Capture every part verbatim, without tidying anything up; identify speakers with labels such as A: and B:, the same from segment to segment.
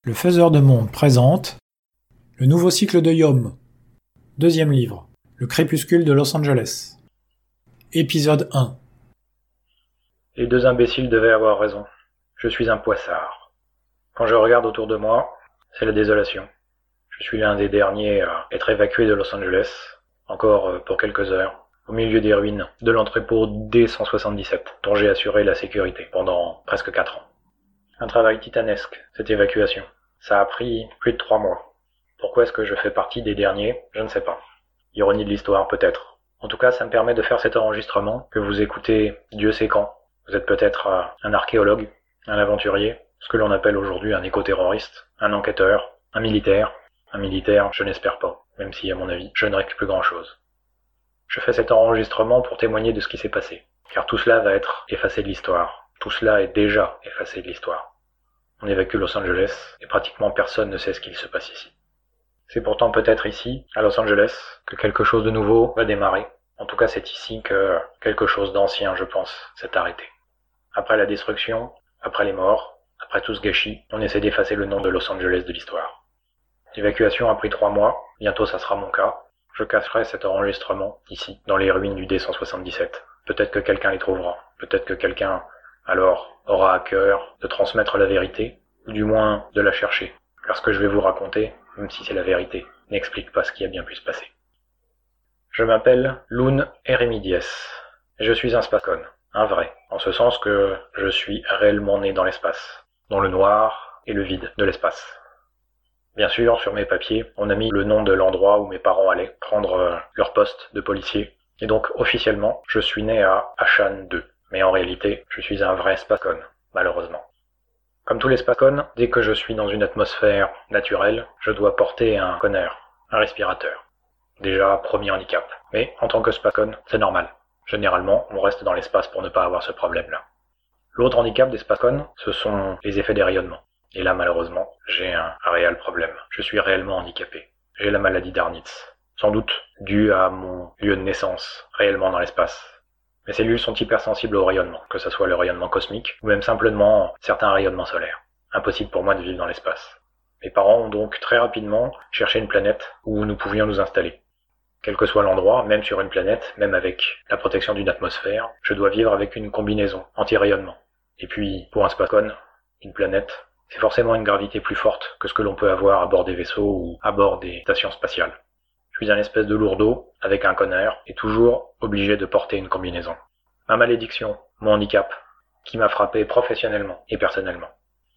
A: Le Faiseur de Monde présente Le nouveau cycle de Yom. Deuxième livre. Le crépuscule de Los Angeles. Épisode un.
B: Les deux imbéciles devaient avoir raison. Je suis un poissard. Quand je regarde autour de moi, c'est la désolation. Je suis l'un des derniers à être évacué de Los Angeles, encore pour quelques heures, au milieu des ruines de l'entrepôt D cent soixante-dix-sept, dont j'ai assuré la sécurité pendant presque quatre ans. Un travail titanesque, cette évacuation. Ça a pris plus de trois mois. Pourquoi est-ce que je fais partie des derniers ? Je ne sais pas. Ironie de l'histoire, peut-être. En tout cas, ça me permet de faire cet enregistrement que vous écoutez Dieu sait quand. Vous êtes peut-être euh, un archéologue, un aventurier, ce que l'on appelle aujourd'hui un éco-terroriste, un enquêteur, un militaire. Un militaire, je n'espère pas, même si, à mon avis, je ne règle plus grand-chose. Je fais cet enregistrement pour témoigner de ce qui s'est passé, car tout cela va être effacé de l'histoire. Tout cela est déjà effacé de l'histoire. On évacue Los Angeles, et pratiquement personne ne sait ce qu'il se passe ici. C'est pourtant peut-être ici, à Los Angeles, que quelque chose de nouveau va démarrer. En tout cas, c'est ici que quelque chose d'ancien, je pense, s'est arrêté. Après la destruction, après les morts, après tout ce gâchis, on essaie d'effacer le nom de Los Angeles de l'histoire. L'évacuation a pris trois mois, bientôt ça sera mon cas. Je casserai cet enregistrement, ici, dans les ruines du D cent soixante-dix-sept. Peut-être que quelqu'un les trouvera, peut-être que quelqu'un, alors, aura à cœur de transmettre la vérité, ou du moins de la chercher. Car ce que je vais vous raconter, même si c'est la vérité, n'explique pas ce qui a bien pu se passer. Je m'appelle Lun Eremidies, et je suis un spacon, un vrai, en ce sens que je suis réellement né dans l'espace, dans le noir et le vide de l'espace. Bien sûr, sur mes papiers, on a mis le nom de l'endroit où mes parents allaient prendre euh, leur poste de policier, et donc officiellement, je suis né à Ashan deux. Mais en réalité, je suis un vrai spacon, malheureusement. Comme tous les spacons, dès que je suis dans une atmosphère naturelle, je dois porter un conneur, un respirateur. Déjà, premier handicap. Mais en tant que spacon, c'est normal. Généralement, on reste dans l'espace pour ne pas avoir ce problème-là. L'autre handicap des spacons, ce sont les effets des rayonnements. Et là, malheureusement, j'ai un, un réel problème. Je suis réellement handicapé. J'ai la maladie d'Arnitz. Sans doute dû à mon lieu de naissance, réellement dans l'espace. Mes cellules sont hypersensibles au rayonnement, que ce soit le rayonnement cosmique, ou même simplement certains rayonnements solaires. Impossible pour moi de vivre dans l'espace. Mes parents ont donc très rapidement cherché une planète où nous pouvions nous installer. Quel que soit l'endroit, même sur une planète, même avec la protection d'une atmosphère, je dois vivre avec une combinaison anti-rayonnement. Et puis, pour un spacon, une planète, c'est forcément une gravité plus forte que ce que l'on peut avoir à bord des vaisseaux ou à bord des stations spatiales. Je suis un espèce de lourdeau, avec un connard, et toujours obligé de porter une combinaison. Ma malédiction, mon handicap, qui m'a frappé professionnellement et personnellement.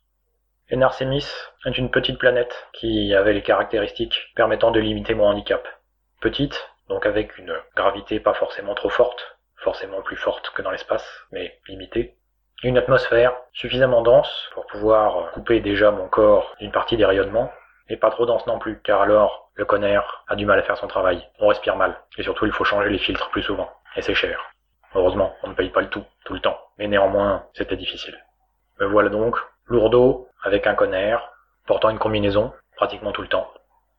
B: Enarsemis est une petite planète qui avait les caractéristiques permettant de limiter mon handicap. Petite, donc avec une gravité pas forcément trop forte, forcément plus forte que dans l'espace, mais limitée. Une atmosphère suffisamment dense pour pouvoir couper déjà mon corps d'une partie des rayonnements, et pas trop dense non plus, car alors le connard a du mal à faire son travail, on respire mal, et surtout il faut changer les filtres plus souvent, et c'est cher. Heureusement, on ne paye pas le tout, tout le temps, mais néanmoins, c'était difficile. Me voilà donc, lourdeau, avec un connard, portant une combinaison, pratiquement tout le temps.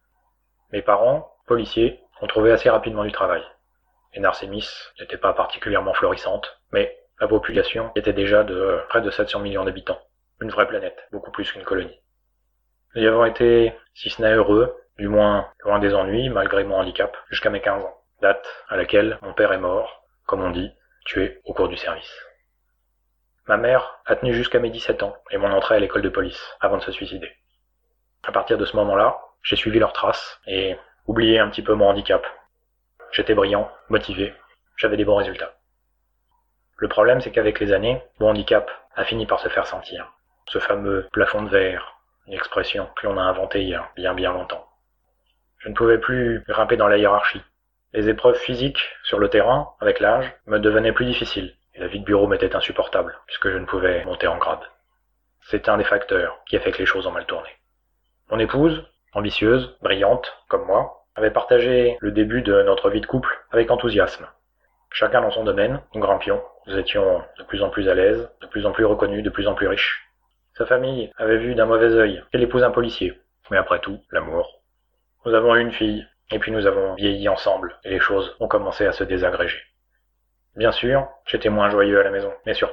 B: Mes parents, policiers, ont trouvé assez rapidement du travail. Enarsemis n'était pas particulièrement florissante, mais la population était déjà de près de sept cents millions d'habitants. Une vraie planète, beaucoup plus qu'une colonie. Nous y avons été, si ce n'est heureux, du moins loin des ennuis, malgré mon handicap, jusqu'à mes quinze ans, date à laquelle mon père est mort, comme on dit, tué au cours du service. Ma mère a tenu jusqu'à mes dix-sept ans et mon entrée à l'école de police, avant de se suicider. À partir de ce moment-là, j'ai suivi leurs traces et oublié un petit peu mon handicap. J'étais brillant, motivé, j'avais des bons résultats. Le problème, c'est qu'avec les années, mon handicap a fini par se faire sentir. Ce fameux plafond de verre, une expression que l'on a inventée il y a bien bien longtemps. Je ne pouvais plus grimper dans la hiérarchie. Les épreuves physiques sur le terrain, avec l'âge, me devenaient plus difficiles, et la vie de bureau m'était insupportable, puisque je ne pouvais monter en grade. C'est un des facteurs qui a fait que les choses ont mal tourné. Mon épouse, ambitieuse, brillante, comme moi, avait partagé le début de notre vie de couple avec enthousiasme. Chacun dans son domaine, nous grimpions, nous étions de plus en plus à l'aise, de plus en plus reconnus, de plus en plus riches. Sa famille avait vu d'un mauvais œil qu'elle épouse un policier, mais après tout, l'amour. Nous avons eu une fille, et puis nous avons vieilli ensemble, et les choses ont commencé à se désagréger. Bien sûr, j'étais moins joyeux à la maison, mais surtout,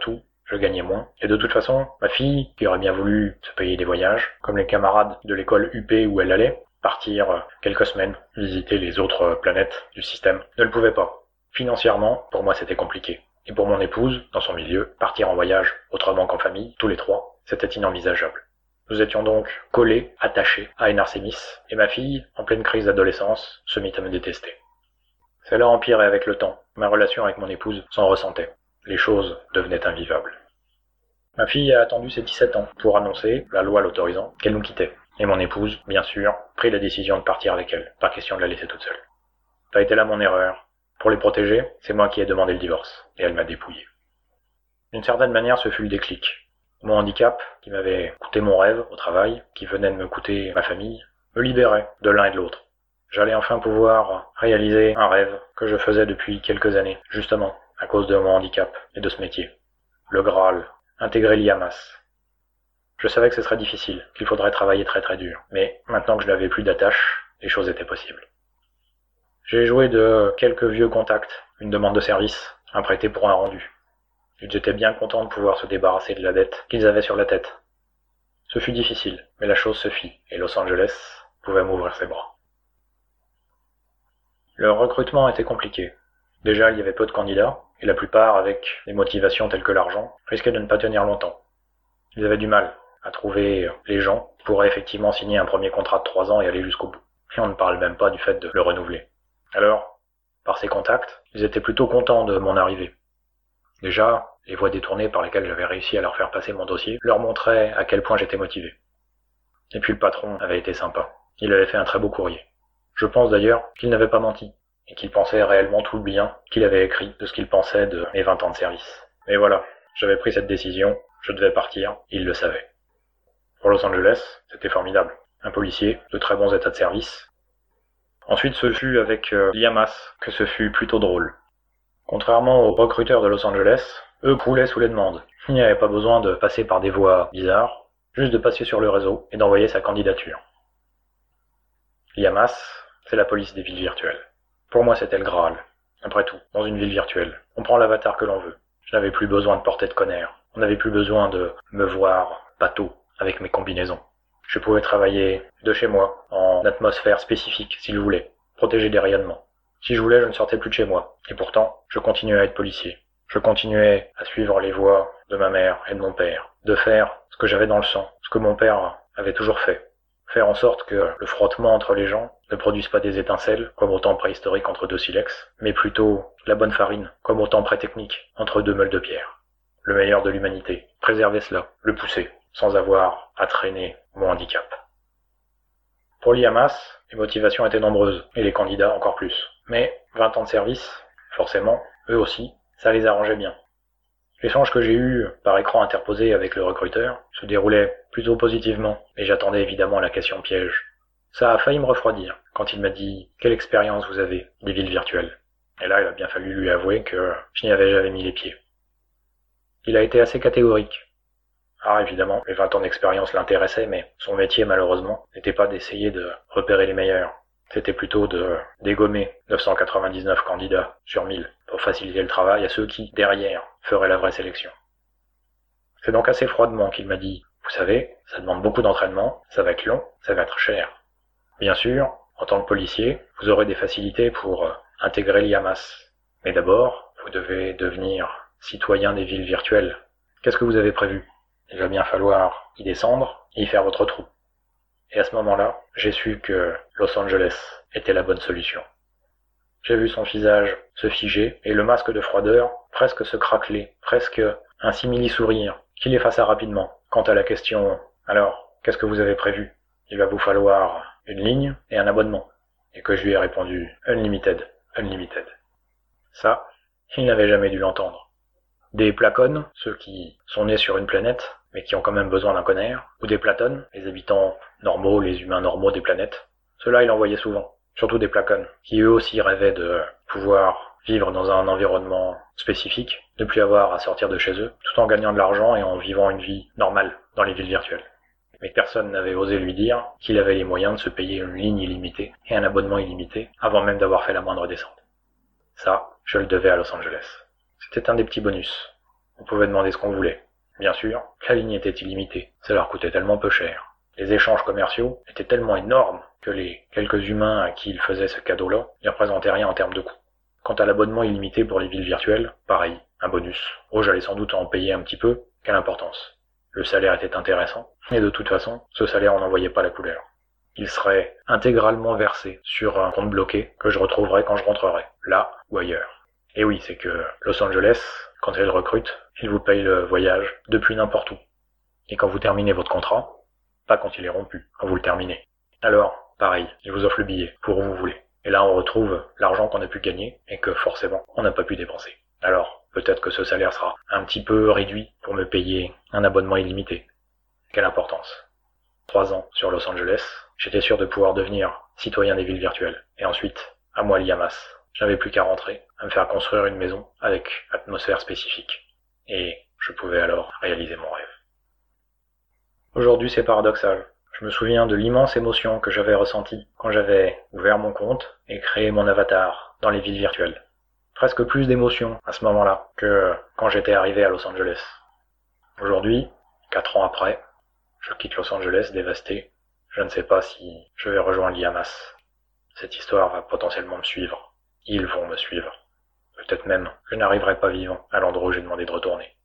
B: je gagnais moins. Et de toute façon, ma fille, qui aurait bien voulu se payer des voyages, comme les camarades de l'école U P où elle allait, partir quelques semaines, visiter les autres planètes du système, ne le pouvait pas. Financièrement, pour moi c'était compliqué. Et pour mon épouse, dans son milieu, partir en voyage autrement qu'en famille, tous les trois, c'était inenvisageable. Nous étions donc collés, attachés à Enar Semis, et ma fille, en pleine crise d'adolescence, se mit à me détester. Cela empirait avec le temps. Ma relation avec mon épouse s'en ressentait. Les choses devenaient invivables. Ma fille a attendu ses dix-sept ans pour annoncer, la loi l'autorisant, qu'elle nous quittait. Et mon épouse, bien sûr, prit la décision de partir avec elle, pas question de la laisser toute seule. Ça a été là mon erreur. Pour les protéger, c'est moi qui ai demandé le divorce, et elle m'a dépouillé. D'une certaine manière, ce fut le déclic. Mon handicap, qui m'avait coûté mon rêve au travail, qui venait de me coûter ma famille, me libérait de l'un et de l'autre. J'allais enfin pouvoir réaliser un rêve que je faisais depuis quelques années, justement, à cause de mon handicap et de ce métier. Le Graal, intégrer l'I A M A S. Je savais que ce serait difficile, qu'il faudrait travailler très très dur, mais maintenant que je n'avais plus d'attache, les choses étaient possibles. J'ai joué de quelques vieux contacts, une demande de service, un prêté pour un rendu. Ils étaient bien contents de pouvoir se débarrasser de la dette qu'ils avaient sur la tête. Ce fut difficile, mais la chose se fit, et Los Angeles pouvait m'ouvrir ses bras. Le recrutement était compliqué. Déjà, il y avait peu de candidats, et la plupart, avec des motivations telles que l'argent, risquaient de ne pas tenir longtemps. Ils avaient du mal à trouver les gens qui pourraient effectivement signer un premier contrat de trois ans et aller jusqu'au bout. Et on ne parle même pas du fait de le renouveler. Alors, par ces contacts, ils étaient plutôt contents de mon arrivée. Déjà, les voies détournées par lesquelles j'avais réussi à leur faire passer mon dossier leur montraient à quel point j'étais motivé. Et puis le patron avait été sympa. Il avait fait un très beau courrier. Je pense d'ailleurs qu'il n'avait pas menti, et qu'il pensait réellement tout le bien qu'il avait écrit de ce qu'il pensait de mes vingt ans de service. Mais voilà, j'avais pris cette décision, je devais partir, il le savait. Pour Los Angeles, c'était formidable. Un policier, de très bons états de service. Ensuite, ce fut avec euh, l'I A M A S que ce fut plutôt drôle. Contrairement aux recruteurs de Los Angeles, eux croulaient sous les demandes. Il n'y avait pas besoin de passer par des voies bizarres, juste de passer sur le réseau et d'envoyer sa candidature. L'I A M A S, c'est la police des villes virtuelles. Pour moi, c'était le Graal. Après tout, dans une ville virtuelle, on prend l'avatar que l'on veut. Je n'avais plus besoin de porter de conner. On n'avait plus besoin de me voir bateau avec mes combinaisons. Je pouvais travailler de chez moi, en atmosphère spécifique, s'il voulait, protégé des rayonnements. Si je voulais, je ne sortais plus de chez moi. Et pourtant, je continuais à être policier. Je continuais à suivre les voies de ma mère et de mon père, de faire ce que j'avais dans le sang, ce que mon père avait toujours fait. Faire en sorte que le frottement entre les gens ne produise pas des étincelles, comme au temps préhistorique entre deux silex, mais plutôt la bonne farine, comme au temps pré-technique, entre deux meules de pierre. Le meilleur de l'humanité. Préserver cela, le pousser, sans avoir à traîner mon handicap. Pour l'I A M A S, les motivations étaient nombreuses, et les candidats encore plus. Mais vingt ans de service, forcément, eux aussi, ça les arrangeait bien. L'échange que j'ai eu par écran interposé avec le recruteur se déroulait plutôt positivement, et j'attendais évidemment la question piège. Ça a failli me refroidir quand il m'a dit « Quelle expérience vous avez des villes virtuelles ?» Et là, il a bien fallu lui avouer que je n'y avais jamais mis les pieds. Il a été assez catégorique. Ah, évidemment, les vingt ans d'expérience l'intéressaient, mais son métier, malheureusement, n'était pas d'essayer de repérer les meilleurs. C'était plutôt de dégommer neuf cent quatre-vingt-dix-neuf candidats sur mille pour faciliter le travail à ceux qui, derrière, feraient la vraie sélection. C'est donc assez froidement qu'il m'a dit « Vous savez, ça demande beaucoup d'entraînement, ça va être long, ça va être cher. Bien sûr, en tant que policier, vous aurez des facilités pour euh, intégrer l'I A M A S. Mais d'abord, vous devez devenir citoyen des villes virtuelles. Qu'est-ce que vous avez prévu ? Il va bien falloir y descendre et y faire votre trou. » Et à ce moment-là, j'ai su que Los Angeles était la bonne solution. J'ai vu son visage se figer et le masque de froideur presque se craqueler, presque un simili-sourire qui l'effaça rapidement. Quant à la question « Alors, qu'est-ce que vous avez prévu ? Il va vous falloir une ligne et un abonnement. » Et que je lui ai répondu « Unlimited, unlimited. » Ça, il n'avait jamais dû l'entendre. Des placones, ceux qui sont nés sur une planète, mais qui ont quand même besoin d'un conner, ou des platones, les habitants normaux, les humains normaux des planètes. Ceux-là, il en voyait souvent, surtout des placones, qui eux aussi rêvaient de pouvoir vivre dans un environnement spécifique, ne plus avoir à sortir de chez eux, tout en gagnant de l'argent et en vivant une vie normale dans les villes virtuelles. Mais personne n'avait osé lui dire qu'il avait les moyens de se payer une ligne illimitée et un abonnement illimité, avant même d'avoir fait la moindre descente. Ça, je le devais à Los Angeles. C'était un des petits bonus. On pouvait demander ce qu'on voulait. Bien sûr, la ligne était illimitée, ça leur coûtait tellement peu cher. Les échanges commerciaux étaient tellement énormes que les quelques humains à qui ils faisaient ce cadeau-là n'y représentaient rien en termes de coût. Quant à l'abonnement illimité pour les villes virtuelles, pareil, un bonus. Oh, j'allais sans doute en payer un petit peu, quelle importance. Le salaire était intéressant, et de toute façon, ce salaire on n'en voyait pas la couleur. Il serait intégralement versé sur un compte bloqué que je retrouverai quand je rentrerai, là ou ailleurs. Et oui, c'est que Los Angeles, quand ils recrutent, ils vous payent le voyage depuis n'importe où. Et quand vous terminez votre contrat, pas quand il est rompu, quand vous le terminez. Alors, pareil, ils vous offrent le billet, pour où vous voulez. Et là on retrouve l'argent qu'on a pu gagner et que forcément on n'a pas pu dépenser. Alors, peut-être que ce salaire sera un petit peu réduit pour me payer un abonnement illimité. Quelle importance. Trois ans sur Los Angeles, j'étais sûr de pouvoir devenir citoyen des villes virtuelles. Et ensuite, à moi l'Yamas. Je n'avais plus qu'à rentrer, à me faire construire une maison avec atmosphère spécifique. Et je pouvais alors réaliser mon rêve. Aujourd'hui, c'est paradoxal. Je me souviens de l'immense émotion que j'avais ressentie quand j'avais ouvert mon compte et créé mon avatar dans les villes virtuelles. Presque plus d'émotion à ce moment-là que quand j'étais arrivé à Los Angeles. Aujourd'hui, quatre ans après, je quitte Los Angeles dévasté. Je ne sais pas si je vais rejoindre l'Yamas. Cette histoire va potentiellement me suivre. Ils vont me suivre. Peut-être même que je n'arriverai pas vivant à l'endroit où j'ai demandé de retourner.